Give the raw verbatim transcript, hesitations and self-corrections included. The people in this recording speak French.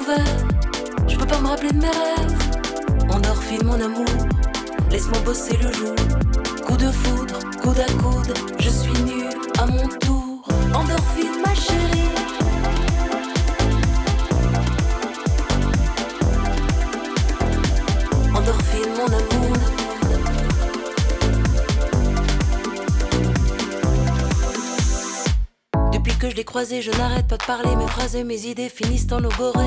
ouvert, je peux pas me rappeler de mes rêves. Endorphine mon amour, laisse-moi bosser le jour. Coup de foudre, coude à coude, je suis nue à mon tour. Endorphine ma chérie. Endorphine mon amour. Depuis que je l'ai croisé, je n'arrête pas de parler. Mes phrases et mes idées finissent en logorée.